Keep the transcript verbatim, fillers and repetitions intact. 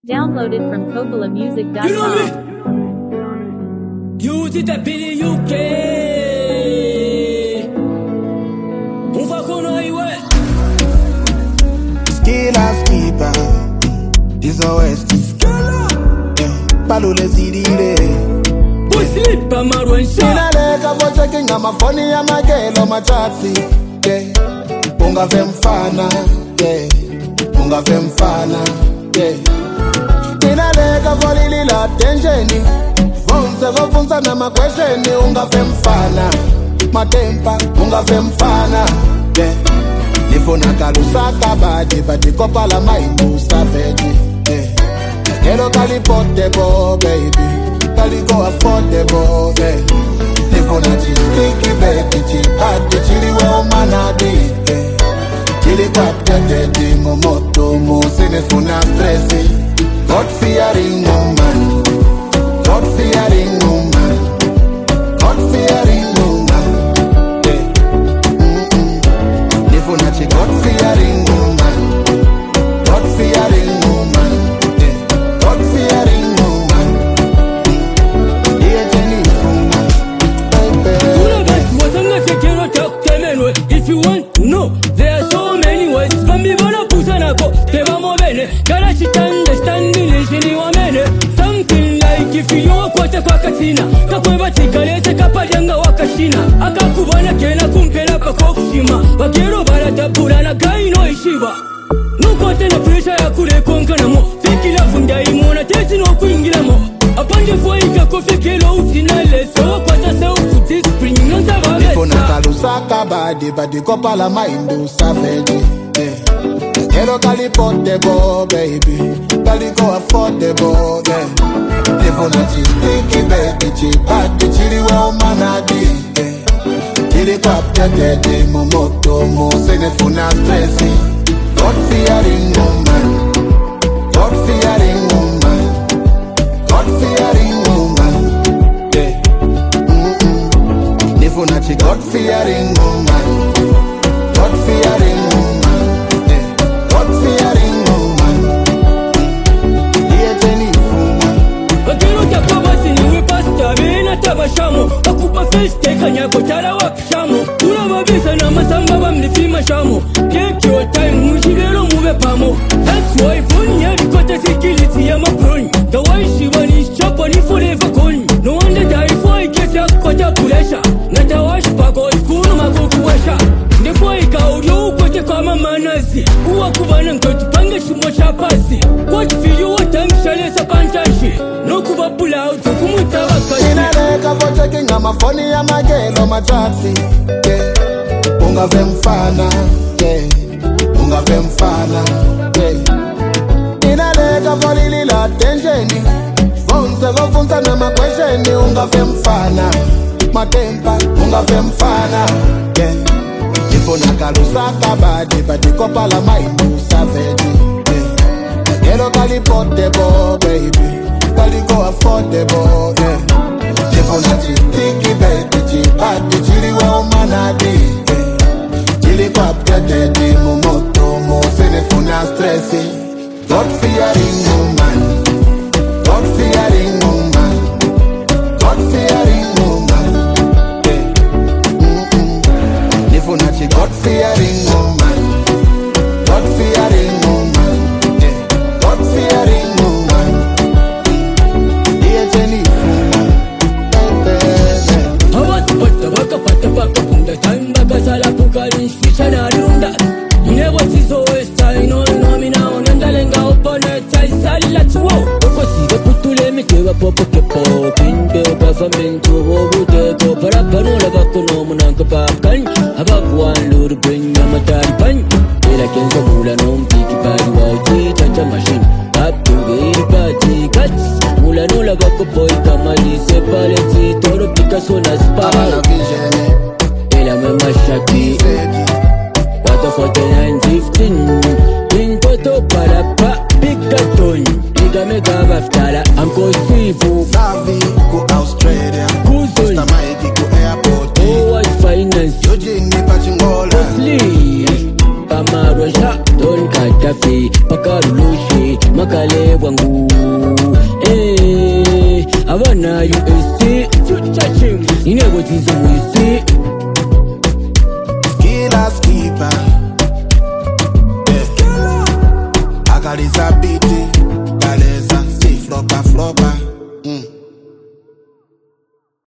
Downloaded from Coppola Music dot com. You know me? You did that Billy U K. Move on highway. Skilla skipper. Is always skilla. Palule zidile. Boy sleep amarwan shot. Inaleka for checking on my phone ya magelo machazi. Yeah. Unga vemfana. Yeah. Unga vemfana. Yeah. Inaleka for lili la tenjeni. Vonse vofunza na makwesheni. Unga vemfana. Matempa. Unga vemfana. Yeah. Nifuna kalusa kabadi. Badi kopa la maindu savage. Yeah. Hello Cali portable, baby. Cali go affordable, baby. Nifuna chiki baby. Chipati chili we umanadi. Chili kwap tete momoto mo. Sinifuna stressy. God fearing woman. God fearing woman. God fearing woman. Yeah. Mm-mm. Nifuna chi God fearing woman. God fearing woman. Yeah. God fearing woman. Yeah, Jennifer. Baby. If you want to know, there are so many ways. From me, wanna push on a go. They want more bene. Gotta shit understanding is in your mene. Something like if you walk what a quackatina. Kakweva tikalete kapajanga wakashina. Akakubana kena kumpela pakokushima. Wakero barata purana gai no ishiva. Nuko tena pressure ya kule konkana mo. Fiki la funda imona tesi no kuingira mo. Apanje foika kofikelo utinale. So kwa tasa ukuti spring nonsa vageta. Nifuna kalusa kabadi. Badi kopa la maindu savage. Yeah. Hello Cali portable, baby. Cali go affordable, yeah. Nifuna chiki baby. Chipati chili we umanadi. Yeah. Chili kwap tete momoto mo. Sinifuna stressy. God fearing woman. God fearing woman. God fearing woman. Yeah. Mm-mm. Nifuna chi God fearing woman. God fearing woman. Yeah. God fearing woman. Yeah, Jennifer. Wakero chakwa siniwe pasta Mena tabashamo Wakupa feste kanyako tara wakishamo Ula mabisa na masamba wamlifima shamo Take your time Mushigero mube pamo That's why phone ya Rikote sikiliti ya makroni The way she want is chop on it forever gone No wonder die for I get ya Kota kulesha Nata wash pako Ikunu makukuwesha Ndefo ikauryo ukote kwa mamanazi Uwa kubana mkotu pange shimo chapasi What feel you watangishale sa pantashi No kuva pull out Kumuta wakashi Inaleka for checking on my phone ya magelo machazi. Yeah. Unga vemfana. Yeah. Unga vemfana. Yeah. Inaleka for lili la tenjeni. Vonse vofunza na makwesheni. Unga vemfana. Matempa. Unga vemfana. Yeah. Nifuna kalusa kabadi. Badi kopa la maindu savage. Yeah. Hello Cali portable, baby. Cali go affordable, yeah. Nifuna chiki baby. Chipati chili we umanadi. Yeah. Chili kwap tete momoto mo. Sinifuna stressy. God fearing woman. God fearing woman. God fearing woman. Yeah. Mm-mm. Nifuna chi God fearing woman. God fearing woman. Yeah. God fearing woman. Yeah, Jennifer. Baby. Hawat pata baka pata baka Punda time baka sala pukari Swisha na runda You never see so west I know you know me now Nandalenga upone chai sali let's wow Oko siga putule mitewa popo kepo Kinde government uho budeko Para panola bako no munanka pakan Habaku wan luru bring ya matari pan Ila kenzo mula no mpiki padi wauti Chacha machine Up to giri pati Cuts Mula nola bako boy kamali Sepaleti Toro Picasso na spy Ela me mashaki Water forty-nine fifteen In toto para pa Picaton Iga me gava ftala Anko Sifu Savi go Australia. Kuzon Mister Mikey go airport. Oh what finance Yojing ni pachingola. Sleep Pamarosha Don Katafi Pakarulushi Makale bwangu eh abana U S C inebo tizo wisi Killer skipper yeah. Akaliza biti Kaleza si flopa flopa